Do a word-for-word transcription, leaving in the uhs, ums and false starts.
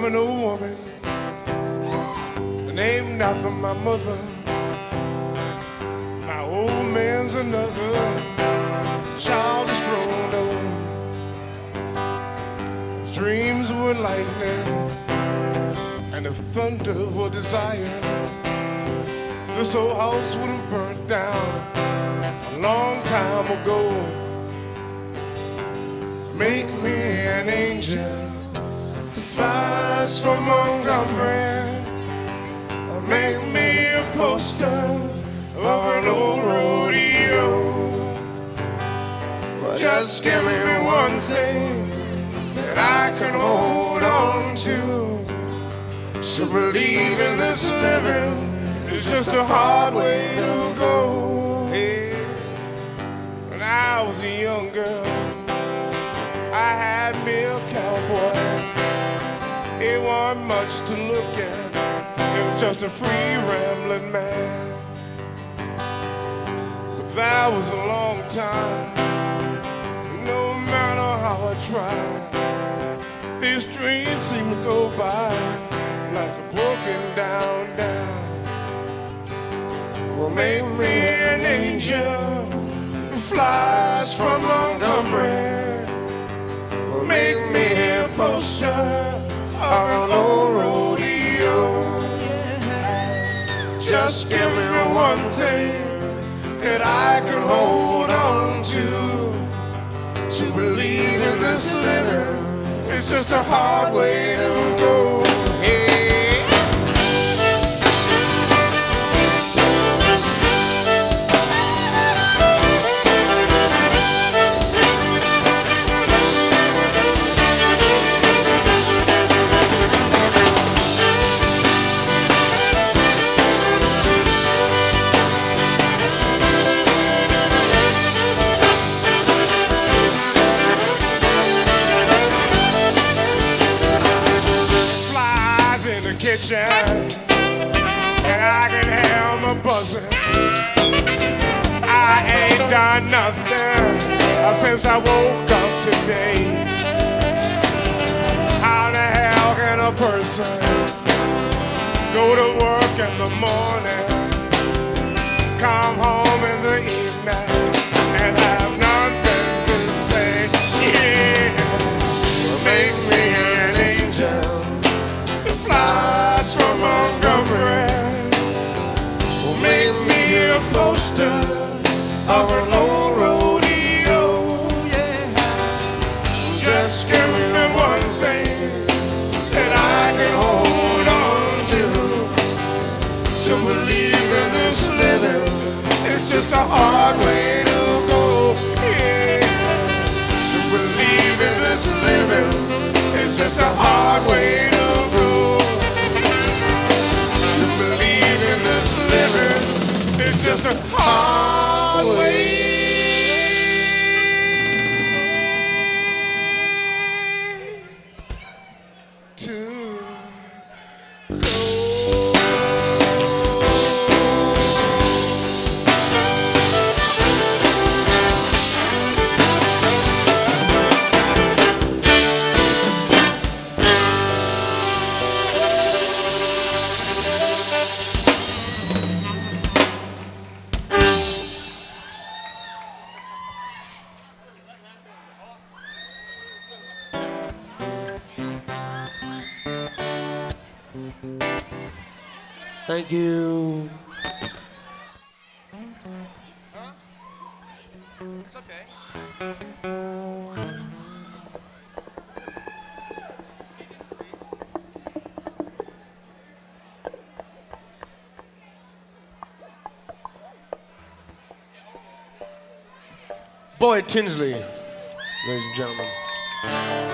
an old woman named after my mother. My old man's another child is grown old. Dreams were lightning and the thunder were desire. This old house would have burnt down a long time ago. Make me an angel that flies from Montgomery, or make me a poster of an old rodeo. Just give me one thing that I can hold on to. To believe in this living is just a hard way to go. Hey, when I was a young girl, I had me a cowboy. It wasn't much to look at, it was just a free rambling man. But that was a long time. No matter how I tried, these dreams seem to go by like a broken down down. Well, make me an angel who flies from Montgomery. Well, make me a poster of an old rodeo. Just give me one thing that I can hold on to. To believe in this living is just a hard way to go. And I can hear my buzzing. I ain't done nothing since I woke up today. How the hell can a person go to work in the morning, come home in the evening, and have nothing to say? Yeah, make me an angel that flies from Montgomery. Will make me a poster of an old rodeo. Yeah, just give me one thing that I can hold on to. To believe in this living, it's just a hard way to go. Yeah, to believe in this living, it's just a hard way to go. It's just a hard way to go. Thank you. Huh? It's okay. Boyd Tinsley, ladies and gentlemen.